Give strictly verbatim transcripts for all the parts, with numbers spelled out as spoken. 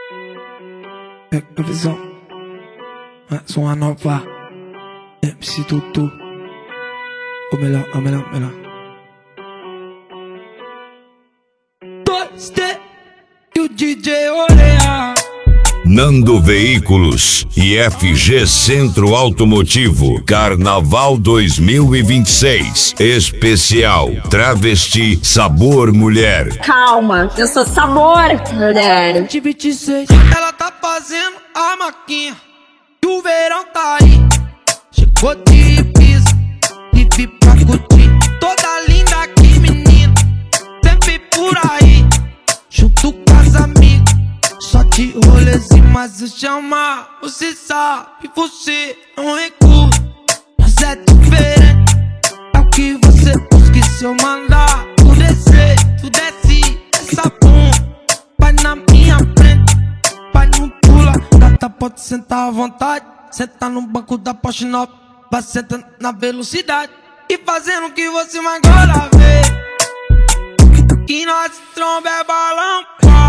É a visão, mais uma nova M C Tutu. O melhor, o melhor, o melhor. dois D e o D J Oreia. Nando Veículos e F G Centro Automotivo Carnaval dois mil e vinte e seis Especial Travesti Sabor Mulher. Calma, eu sou Sabor Mulher. De vinte e seis, ela tá fazendo a maquinha e o verão tá aí. Chegou de Ibiza e vi pra curtir. Toda linda aqui, menina, sempre por aí, junto com as amigas. Só de rolezinho, mas eu chamar, você sabe, você não recua. Mas é diferente, é o que você busca. E se eu mandar tu descer, tu desce essa bunda. Vai na minha frente, vai não pula. Gata, pode sentar à vontade. Senta no banco da Porsche nova, vai sentando na velocidade e fazendo o que você mais gosta ver. Que nós tromba é balão, pá.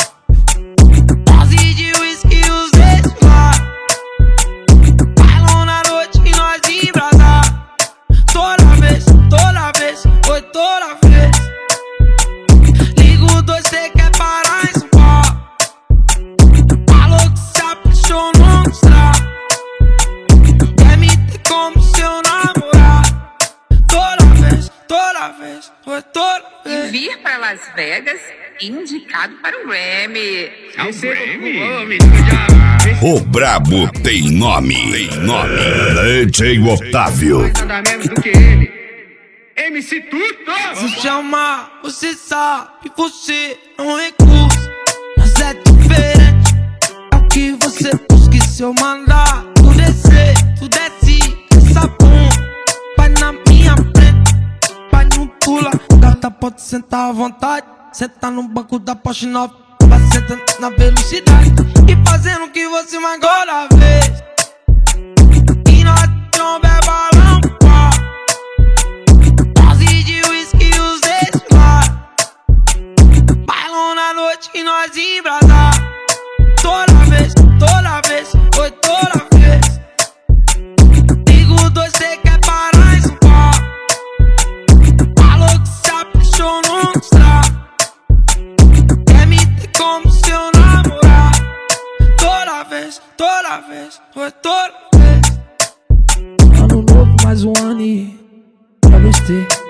Dose de whisky e os ex lá. Bailão na noite e nós embrasar. Toda vez, toda vez, foi toda vez. Ligo dois, cê quer parar em São Paulo. Falou que se apaixonou no estrado. Quer me ter como seu namorado. Toda vez, toda vez, foi toda vez. E vir para Las Vegas, indicado para o Grammy. É o Grammy? O brabo tem nome, tem nome. D J Otávio. Nada menos do que ele, M C Tutu. Se chamar, você sabe, você não recusa. Mas é diferente, é o que você busca. E se eu mandar tu descer, tu desce essa bunda. Vai na minha frente, vai não pula. Gata, pode sentar à vontade. Senta no banco da Porsche nova, vai sentando na velocidade e fazendo o que você mais gosta ver. E nós tromba é balão, pá. Dose de whisky e os ex lá. Bailão na noite e nós embrasar. Toda vez, toda vez, foi toda vez. Ligo dois, cê quer parar em São Paulo. Falou que se apaixonou no estrado. Quer me ter como seu namorado. Toda vez, toda vez, foi toda vez. Ano novo, mais um ano e pra nos ter.